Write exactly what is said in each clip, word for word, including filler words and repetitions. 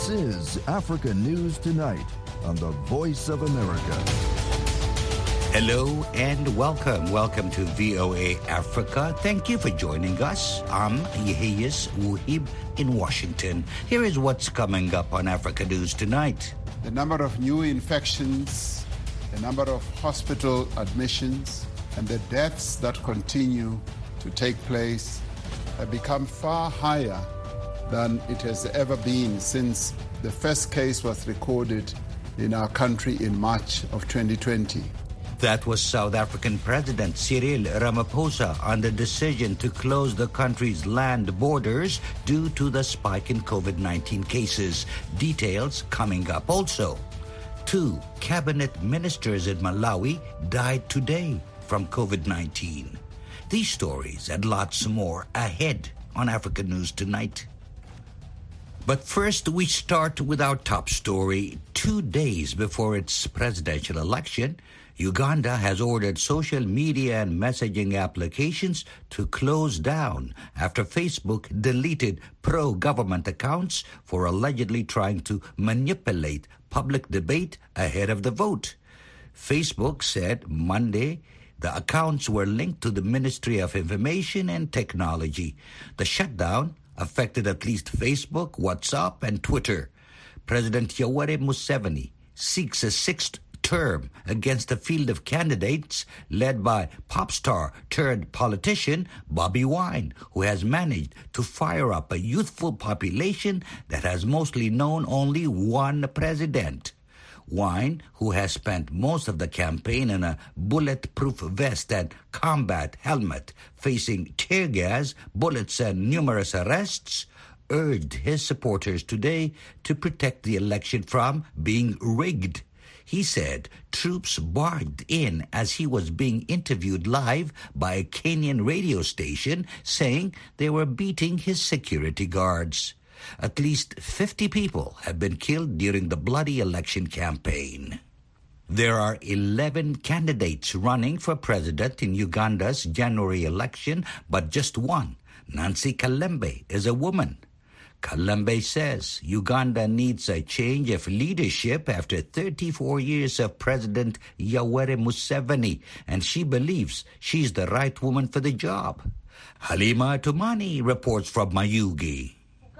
This is Africa News Tonight on the Voice of America. Hello and welcome. Welcome to V O A Africa. Thank you for joining us. I'm Yehiyas Wuhib in Washington. Here is what's coming up on Africa News Tonight. The number of new infections, the number of hospital admissions, and the deaths that continue to take place have become far higher than it has ever been since the first case was recorded in our country in March of twenty twenty. That was South African President Cyril Ramaphosa on the decision to close the country's land borders due to the spike in COVID nineteen cases. Details coming up also. Two cabinet ministers in Malawi died today from COVID nineteen. These stories and lots more ahead on Africa News Tonight. But first, we start with our top story. Two days before its presidential election, Uganda has ordered social media and messaging applications to close down after Facebook deleted pro-government accounts for allegedly trying to manipulate public debate ahead of the vote. Facebook said Monday the accounts were linked to the Ministry of Information and Technology. The shutdown affected at least Facebook, WhatsApp, and Twitter. President Yoweri Museveni seeks a sixth term against a field of candidates led by pop star turned politician Bobi Wine, who has managed to fire up a youthful population that has mostly known only one president. Wine, who has spent most of the campaign in a bulletproof vest and combat helmet, facing tear gas, bullets, and numerous arrests, urged his supporters today to protect the election from being rigged. He said troops barged in as he was being interviewed live by a Kenyan radio station, saying they were beating his security guards. At least fifty people have been killed during the bloody election campaign. There are eleven candidates running for president in Uganda's January election, but just one, Nancy Kalembe, is a woman. Kalembe says Uganda needs a change of leadership after thirty-four years of President Yoweri Museveni, and she believes she's the right woman for the job. Halima Tumani reports from Mayugi.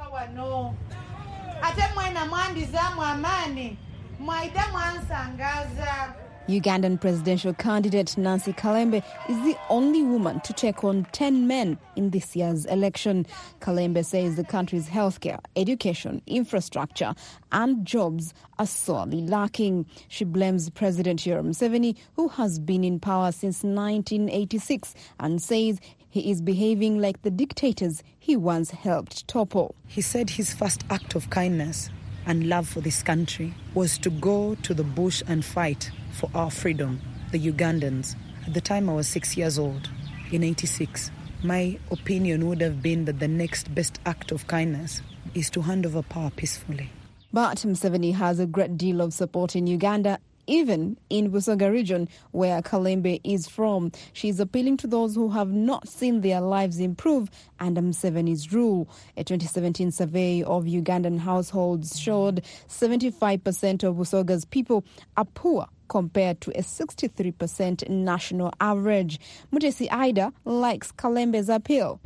Ugandan presidential candidate Nancy Kalembe is the only woman to take on ten men in this year's election. Kalembe says the country's healthcare, education, infrastructure and jobs are sorely lacking. She blames President Yoweri Museveni, who has been in power since nineteen eighty-six, and says he is behaving like the dictators he once helped topple. He said his first act of kindness and love for this country was to go to the bush and fight for our freedom, the Ugandans. At the time I was six years old, in eighty-six. My opinion would have been that the next best act of kindness is to hand over power peacefully. But Museveni has a great deal of support in Uganda, even in Busoga region, where Kalembe is from. She's appealing to those who have not seen their lives improve under Museveni's rule. A twenty seventeen survey of Ugandan households showed seventy-five percent of Busoga's people are poor, compared to a sixty-three percent national average. Mutesi Aida likes Kalembe's appeal.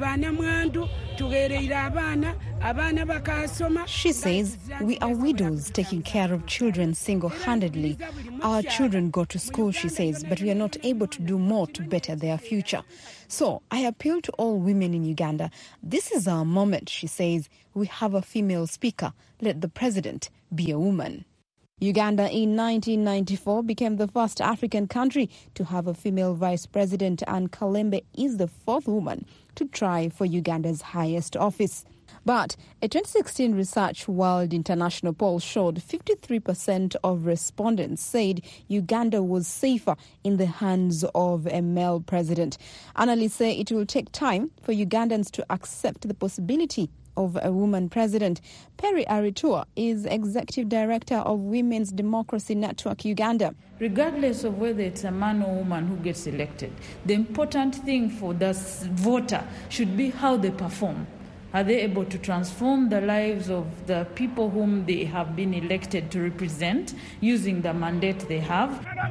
She says, we are widows taking care of children single-handedly. Our children go to school, she says, but we are not able to do more to better their future. So I appeal to all women in Uganda. This is our moment, she says. We have a female speaker. Let the president be a woman. Uganda in nineteen ninety-four became the first African country to have a female vice president, and Kalembe is the fourth woman to try for Uganda's highest office. But a twenty sixteen Research World International poll showed fifty-three percent of respondents said Uganda was safer in the hands of a male president. Analysts say it will take time for Ugandans to accept the possibility of a woman president. Perry Aritua is Executive Director of Women's Democracy Network Uganda. Regardless of whether it's a man or woman who gets elected, the important thing for the voter should be how they perform Are they able to transform the lives of the people whom they have been elected to represent using the mandate they have?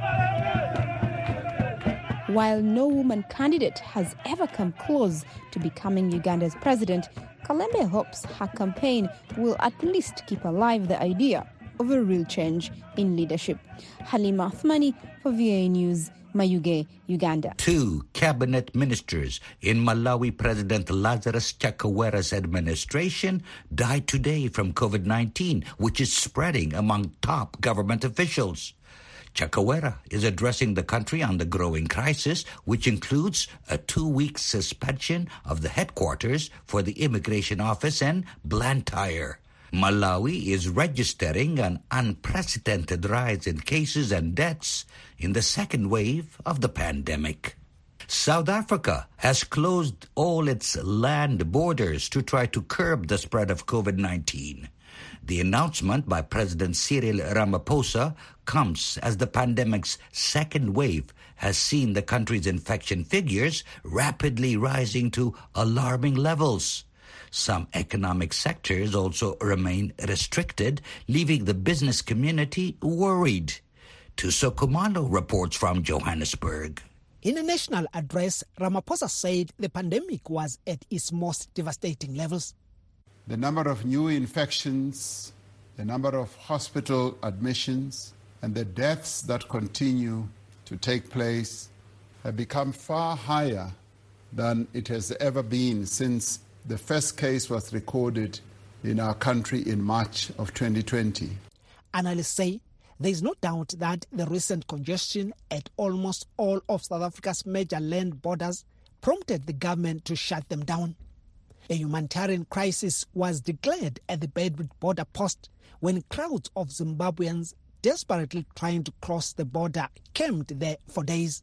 While no woman candidate has ever come close to becoming Uganda's president, Kalembe hopes her campaign will at least keep alive the idea of a real change in leadership. Halima Athmani for V A News, Mayuge, Uganda. Two cabinet ministers in Malawi President Lazarus Chakwera's administration died today from COVID nineteen, which is spreading among top government officials. Chakwera is addressing the country on the growing crisis, which includes a two-week suspension of the headquarters for the Immigration Office in Blantyre. Malawi is registering an unprecedented rise in cases and deaths in the second wave of the pandemic. South Africa has closed all its land borders to try to curb the spread of COVID nineteen. The announcement by President Cyril Ramaphosa comes as the pandemic's second wave has seen the country's infection figures rapidly rising to alarming levels. Some economic sectors also remain restricted, leaving the business community worried. Tuso Kumalo reports from Johannesburg. In a national address, Ramaphosa said the pandemic was at its most devastating levels. The number of new infections, the number of hospital admissions, and the deaths that continue to take place have become far higher than it has ever been since the first case was recorded in our country in March of twenty twenty. Analysts say there is no doubt that the recent congestion at almost all of South Africa's major land borders prompted the government to shut them down. A humanitarian crisis was declared at the Beitbridge border post when crowds of Zimbabweans desperately trying to cross the border camped there for days.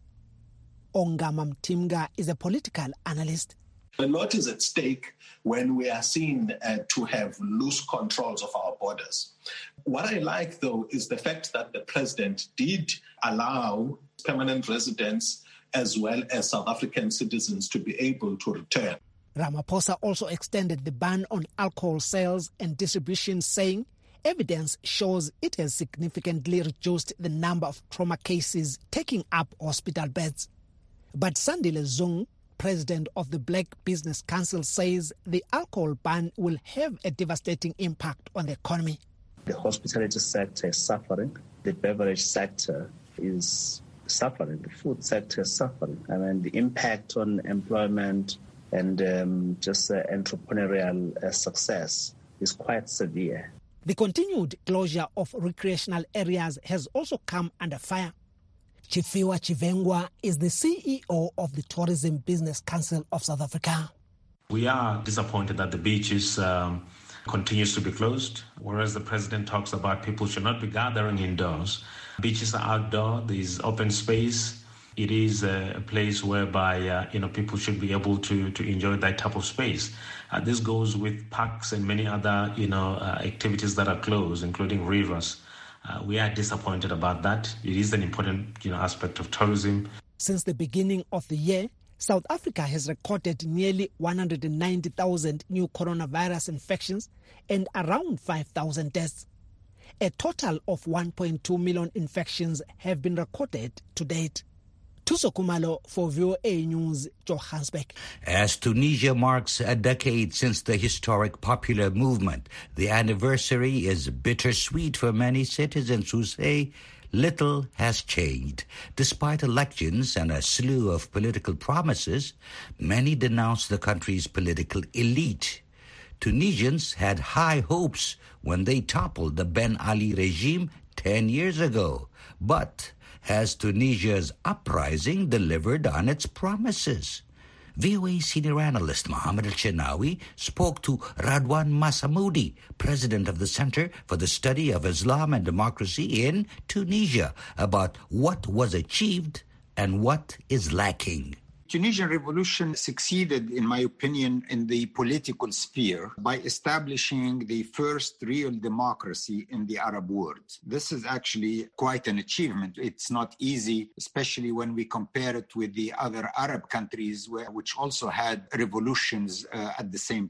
Ongama Mtimga is a political analyst. A lot is at stake when we are seen uh, to have loose controls of our borders. What I like, though, is the fact that the president did allow permanent residents as well as South African citizens to be able to return. Ramaphosa also extended the ban on alcohol sales and distribution, saying evidence shows it has significantly reduced the number of trauma cases taking up hospital beds. But Sandile Zung, president of the Black Business Council, says the alcohol ban will have a devastating impact on the economy. The hospitality sector is suffering. The beverage sector is suffering. The food sector is suffering. I mean, the impact on employment and um, just uh, entrepreneurial uh, success is quite severe. The continued closure of recreational areas has also come under fire. Chifiwa Chivengwa is the C E O of the Tourism Business Council of South Africa. We are disappointed that the beaches um, continues to be closed, whereas the president talks about people should not be gathering indoors. Beaches are outdoor, there is open space. It is a place whereby uh, you know people should be able to to enjoy that type of space. Uh, this goes with parks and many other you know uh, activities that are closed, including rivers. Uh, we are disappointed about that. It is an important you know aspect of tourism. Since the beginning of the year, South Africa has recorded nearly one hundred ninety thousand new coronavirus infections and around five thousand deaths. A total of one point two million infections have been recorded to date. Tuso Kumalo for V O A News, Johannesburg. As Tunisia marks a decade since the historic popular movement, the anniversary is bittersweet for many citizens who say little has changed. Despite elections and a slew of political promises, many denounce the country's political elite. Tunisians had high hopes when they toppled the Ben Ali regime ten years ago. But has Tunisia's uprising delivered on its promises? V O A senior analyst Mohammed Al-Shenawi spoke to Radwan Masamoudi, president of the Center for the Study of Islam and Democracy in Tunisia, about what was achieved and what is lacking. Tunisian revolution succeeded, in my opinion, in the political sphere by establishing the first real democracy in the Arab world. This is actually quite an achievement. It's not easy, especially when we compare it with the other Arab countries, where, which also had revolutions uh, at the same time.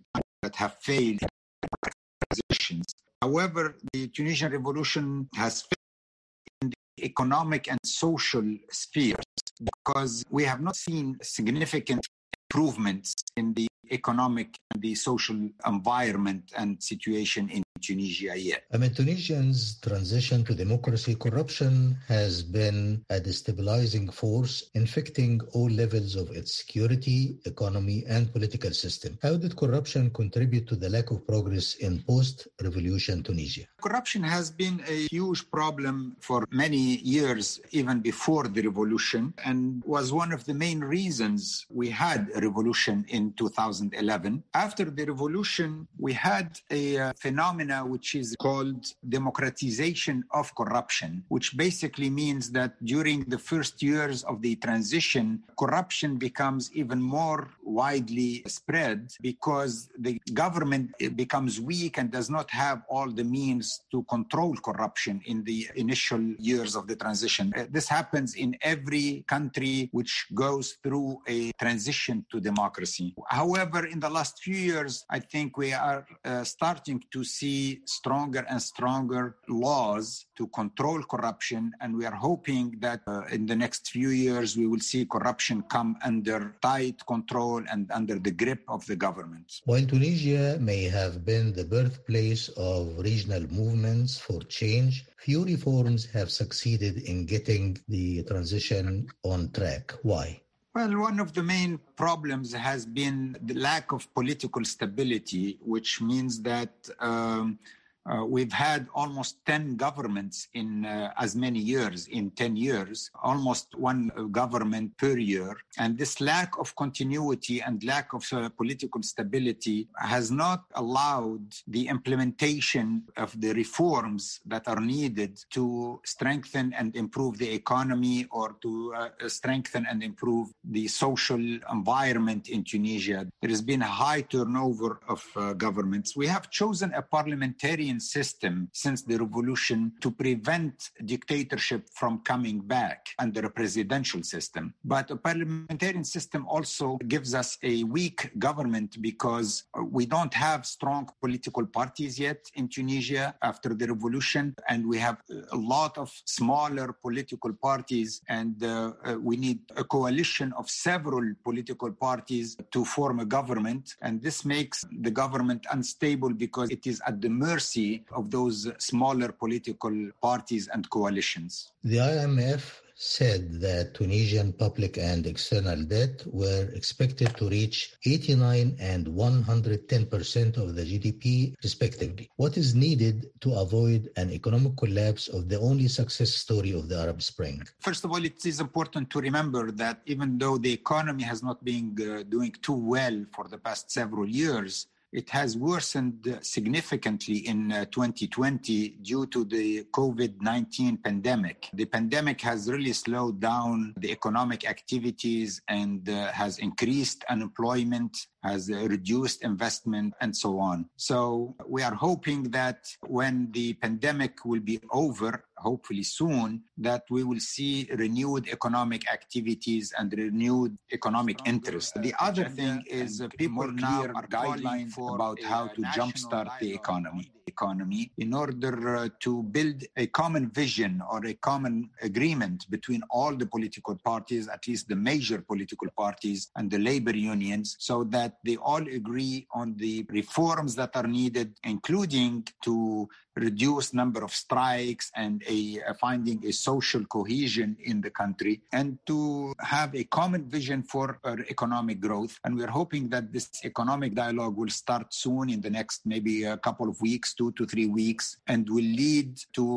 that have failed transitions. However, the Tunisian revolution has failed in the economic and social spheres because we have not seen significant improvements in the economic and the social environment and situation in Tunisia yet. Amid Tunisians' transition to democracy, corruption has been a destabilizing force, infecting all levels of its security, economy, and political system. How did corruption contribute to the lack of progress in post-revolution Tunisia? Corruption has been a huge problem for many years, even before the revolution, and was one of the main reasons we had a revolution in two thousand eleven. After the revolution, we had a uh, phenomenon which is called democratization of corruption, which basically means that during the first years of the transition, corruption becomes even more widely spread because the government becomes weak and does not have all the means to control corruption in the initial years of the transition. This happens in every country which goes through a transition to democracy. However, in the last few years, I think we are uh, starting to see stronger and stronger laws to control corruption, and we are hoping that uh, in the next few years we will see corruption come under tight control and under the grip of the government. While Tunisia may have been the birthplace of regional movements for change, few reforms have succeeded in getting the transition on track. Why? Well, one of the main problems has been the lack of political stability, which means that um, uh, we've had almost ten governments in uh, as many years, in ten years, almost one government per year. And this lack of continuity and lack of uh, political stability has not allowed the implementation of the reforms that are needed to strengthen and improve the economy or to uh, strengthen and improve the social environment in Tunisia. There has been a high turnover of uh, governments. We have chosen a parliamentarian system since the revolution to prevent dictatorship from coming back under a presidential system. But a parliamentarian system also gives us a weak government because we don't have strong political parties yet in Tunisia after the revolution, and we have a lot of smaller political parties, and uh, uh, we need a coalition of several political parties to form a government, and this makes the government unstable because it is at the mercy of those smaller political parties and coalitions. The I M F said that Tunisian public and external debt were expected to reach eighty-nine and one hundred ten percent of the G D P, respectively. What is needed to avoid an economic collapse of the only success story of the Arab Spring? First of all, it is important to remember that even though the economy has not been uh, doing too well for the past several years, it has worsened significantly in uh, twenty twenty due to the COVID nineteen pandemic. The pandemic has really slowed down the economic activities and uh, has increased unemployment, has uh, reduced investment, and so on. So we are hoping that when the pandemic will be over, hopefully soon, that we will see renewed economic activities and renewed economic interest. The other thing is uh, people now are guidelines about how to jumpstart the economy. economy in order uh, to build a common vision or a common agreement between all the political parties, at least the major political parties and the labor unions, so that they all agree on the reforms that are needed, including to reduce number of strikes and a uh, finding a social cohesion in the country, and to have a common vision for uh, economic growth. And we're hoping that this economic dialogue will start soon in the next maybe a couple of weeks, two to three weeks, and will lead to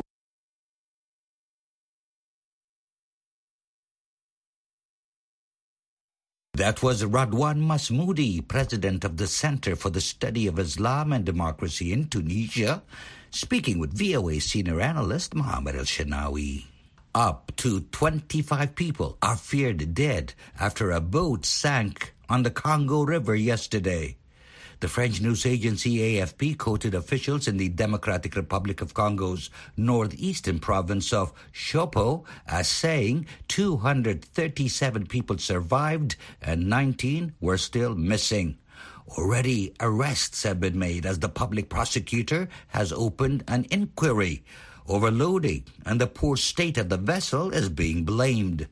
That was Radwan Masmoudi, president of the Center for the Study of Islam and Democracy in Tunisia, speaking with V O A senior analyst Mohammed El-Shanawi. Up to twenty-five people are feared dead after a boat sank on the Congo River yesterday. The French news agency A F P quoted officials in the Democratic Republic of Congo's northeastern province of Chopo as saying two hundred thirty-seven people survived and nineteen were still missing. Already arrests have been made as the public prosecutor has opened an inquiry. Overloading and the poor state of the vessel is being blamed.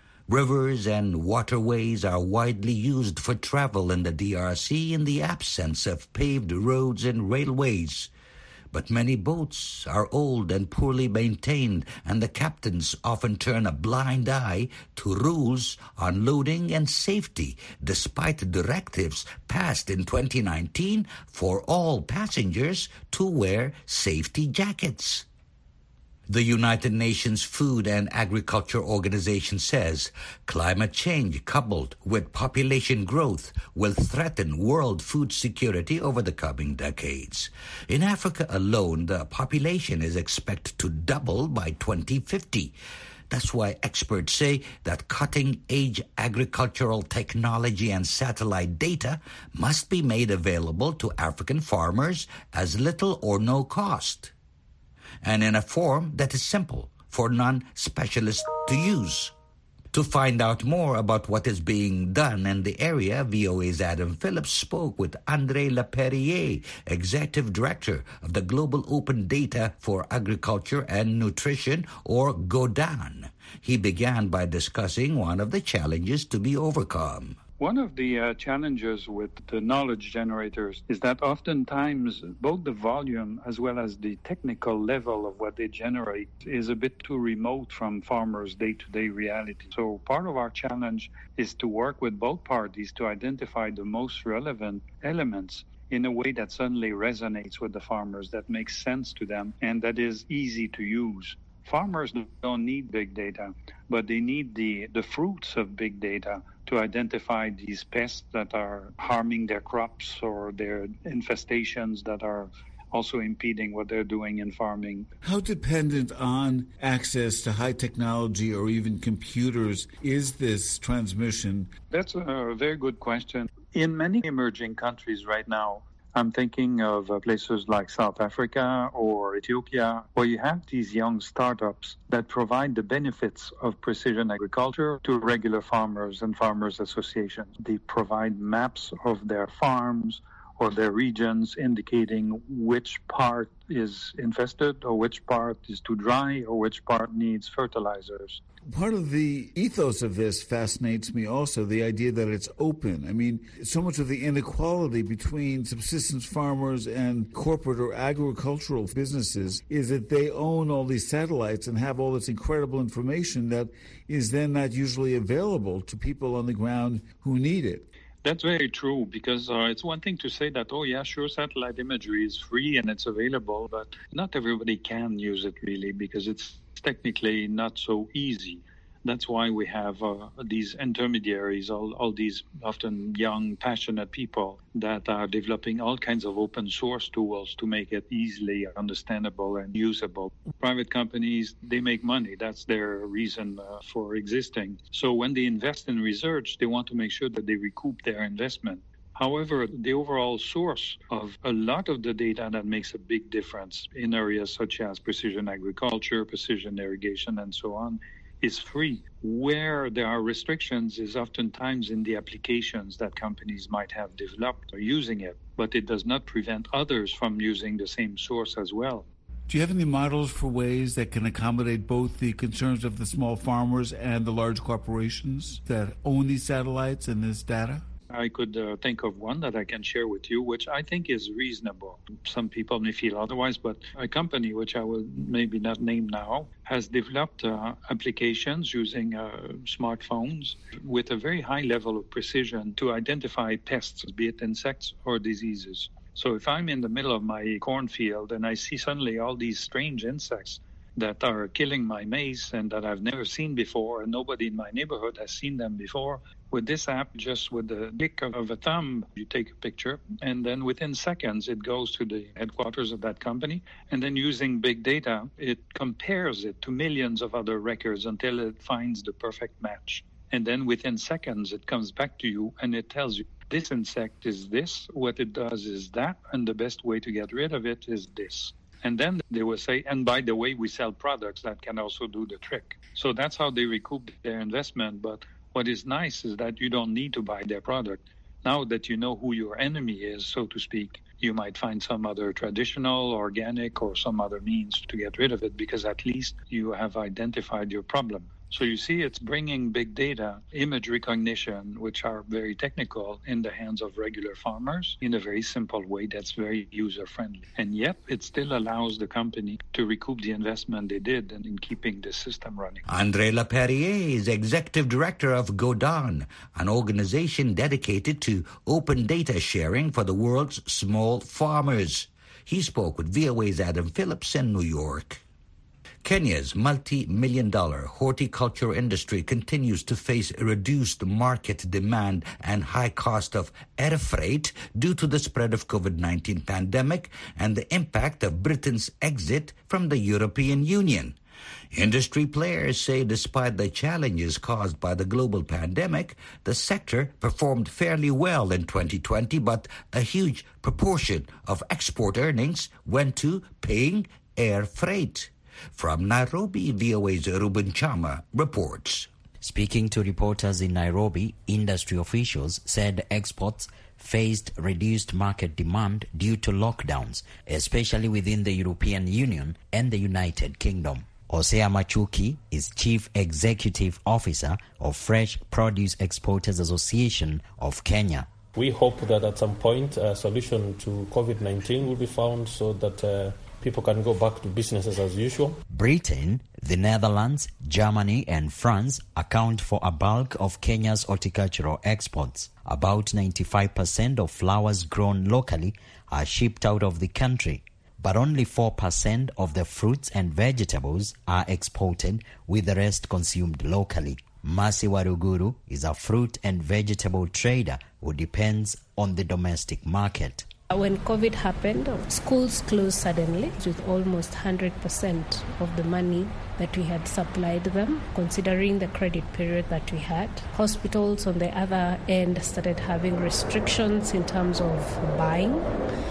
Rivers and waterways are widely used for travel in the D R C in the absence of paved roads and railways. But many boats are old and poorly maintained, and the captains often turn a blind eye to rules on loading and safety, despite directives passed in twenty nineteen for all passengers to wear safety jackets. The United Nations Food and Agriculture Organization says climate change coupled with population growth will threaten world food security over the coming decades. In Africa alone, the population is expected to double by twenty fifty. That's why experts say that cutting-edge agricultural technology and satellite data must be made available to African farmers as little or no cost, and in a form that is simple for non-specialists to use. To find out more about what is being done in the area, V O A's Adam Phillips spoke with André Laperriere, Executive Director of the Global Open Data for Agriculture and Nutrition, or GODAN. He began by discussing one of the challenges to be overcome. One of the uh, challenges with the knowledge generators is that oftentimes both the volume as well as the technical level of what they generate is a bit too remote from farmers' day-to-day reality. So part of our challenge is to work with both parties to identify the most relevant elements in a way that suddenly resonates with the farmers, that makes sense to them, and that is easy to use. Farmers don't need big data, but they need the, the fruits of big data to identify these pests that are harming their crops or their infestations that are also impeding what they're doing in farming. How dependent on access to high technology or even computers is this transmission? That's a very good question. In many emerging countries right now, I'm thinking of uh, places like South Africa or Ethiopia, where you have these young startups that provide the benefits of precision agriculture to regular farmers and farmers associations. They provide maps of their farms or their regions indicating which part is infested or which part is too dry or which part needs fertilizers. Part of the ethos of this fascinates me also, the idea that it's open. I mean, so much of the inequality between subsistence farmers and corporate or agricultural businesses is that they own all these satellites and have all this incredible information that is then not usually available to people on the ground who need it. That's very true, because uh, it's one thing to say that, oh yeah, sure, satellite imagery is free and it's available, but not everybody can use it really because it's technically not so easy. That's why we have uh, these intermediaries, all, all these often young, passionate people that are developing all kinds of open source tools to make it easily understandable and usable. Private companies, they make money. That's their reason uh, for existing. So when they invest in research, they want to make sure that they recoup their investment. However, the overall source of a lot of the data that makes a big difference in areas such as precision agriculture, precision irrigation, and so on, is free. Where there are restrictions is oftentimes in the applications that companies might have developed or using it, but it does not prevent others from using the same source as well. Do you have any models for ways that can accommodate both the concerns of the small farmers and the large corporations that own these satellites and this data? I could uh, think of one that I can share with you, which I think is reasonable. Some people may feel otherwise, but a company, which I will maybe not name now, has developed uh, applications using uh, smartphones with a very high level of precision to identify pests, be it insects or diseases. So if I'm in the middle of my cornfield and I see suddenly all these strange insects that are killing my maize and that I've never seen before, and nobody in my neighborhood has seen them before, with this app, just with the click of a thumb, you take a picture, and then within seconds, it goes to the headquarters of that company. And then using big data, it compares it to millions of other records until it finds the perfect match. And then within seconds, it comes back to you and it tells you, this insect is this, what it does is that, and the best way to get rid of it is this. And then they will say, and by the way, we sell products that can also do the trick. So that's how they recoup their investment. But what is nice is that you don't need to buy their product. Now that you know who your enemy is, so to speak, you might find some other traditional, organic, or some other means to get rid of it, because at least you have identified your problem. So you see, it's bringing big data, image recognition, which are very technical, in the hands of regular farmers in a very simple way that's very user-friendly. And yet, it still allows the company to recoup the investment they did in, in keeping the system running. André Laperriere is executive director of Godan, an organization dedicated to open data sharing for the world's small farmers. He spoke with V O A's Adam Phillips in New York. Kenya's multi-million dollar horticulture industry continues to face reduced market demand and high cost of air freight due to the spread of COVID nineteen pandemic and the impact of Britain's exit from the European Union. Industry players say despite the challenges caused by the global pandemic, the sector performed fairly well in twenty twenty, but a huge proportion of export earnings went to paying air freight. From Nairobi, V O A's Ruben Chama reports. Speaking to reporters in Nairobi, industry officials said exports faced reduced market demand due to lockdowns, especially within the European Union and the United Kingdom. Hosea Machuki is Chief Executive Officer of Fresh Produce Exporters Association of Kenya. We hope that at some point a solution to COVID nineteen will be found so that uh, people can go back to businesses as usual. Britain, the Netherlands, Germany and France account for a bulk of Kenya's horticultural exports. About ninety-five percent of flowers grown locally are shipped out of the country, but only four percent of the fruits and vegetables are exported, with the rest consumed locally. Masi Waruguru is a fruit and vegetable trader who depends on the domestic market. When COVID happened, schools closed suddenly with almost one hundred percent of the money that we had supplied them, considering the credit period that we had. Hospitals, on the other end, started having restrictions in terms of buying,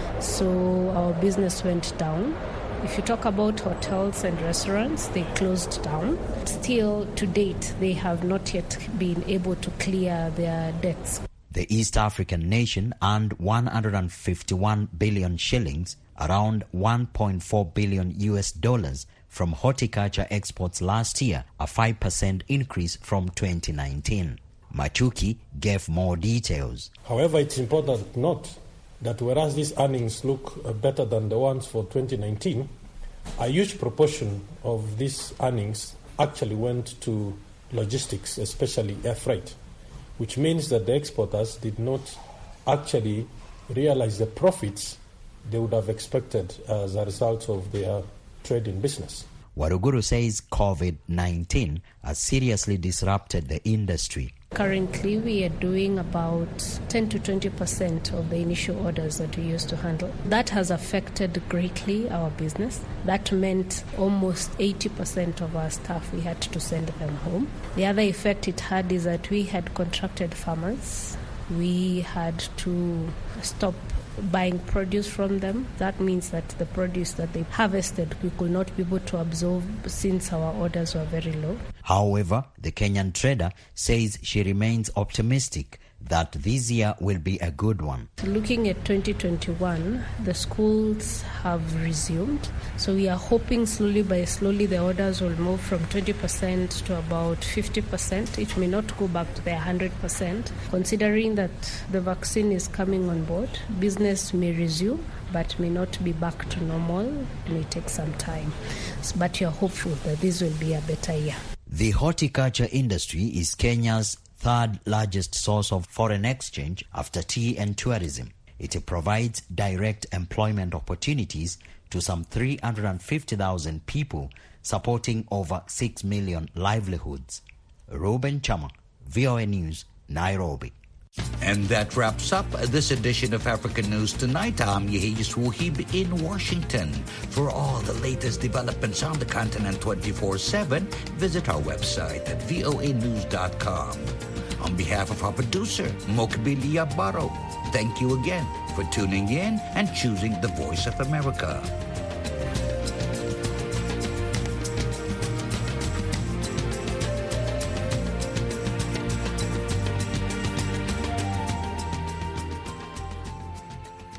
so our business went down. If you talk about hotels and restaurants, they closed down. Still, to date, they have not yet been able to clear their debts. The East African nation earned one hundred fifty-one billion shillings, around one point four billion U S dollars, from horticulture exports last year, a five percent increase from twenty nineteen. Machuki gave more details. However, it's important to note that whereas these earnings look better than the ones for twenty nineteen, a huge proportion of these earnings actually went to logistics, especially air freight, which means that the exporters did not actually realize the profits they would have expected as a result of their trading business. Waruguru says COVID nineteen has seriously disrupted the industry. Currently, we are doing about ten to twenty percent of the initial orders that we used to handle. That has affected greatly our business. That meant almost eighty percent of our staff, we had to send them home. The other effect it had is that we had contracted farmers. We had to stop buying produce from them. That means that the produce that they harvested, we could not be able to absorb since our orders were very low. However, the Kenyan trader says she remains optimistic that this year will be a good one. Looking at twenty twenty-one, the schools have resumed. So we are hoping slowly by slowly the orders will move from twenty percent to about fifty percent. It may not go back to the one hundred percent. Considering that the vaccine is coming on board, business may resume but may not be back to normal. It may take some time. But we are hopeful that this will be a better year. The horticulture industry is Kenya's third largest source of foreign exchange after tea and tourism. It provides direct employment opportunities to some three hundred fifty thousand people, supporting over six million livelihoods. Ruben Chama, V O A News, Nairobi. And that wraps up this edition of African News Tonight. I'm Yehis Wuhib in Washington. For all the latest developments on the continent twenty-four seven, visit our website at voa news dot com. On behalf of our producer, Mokbili Yabaro, thank you again for tuning in and choosing the Voice of America.